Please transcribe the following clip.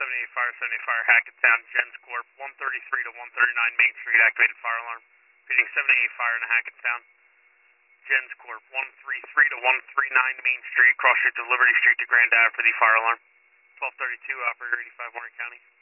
Fire, 78 Fire, Hackettstown, Gens Corp, 133 to 139 Main Street, activated fire alarm. Repeating 78 Fire in Hackettstown, Gens Corp, 133 to 139 Main Street, cross street to Liberty Street to Grand Ave for the fire alarm. 1232, operator 85 Warren County.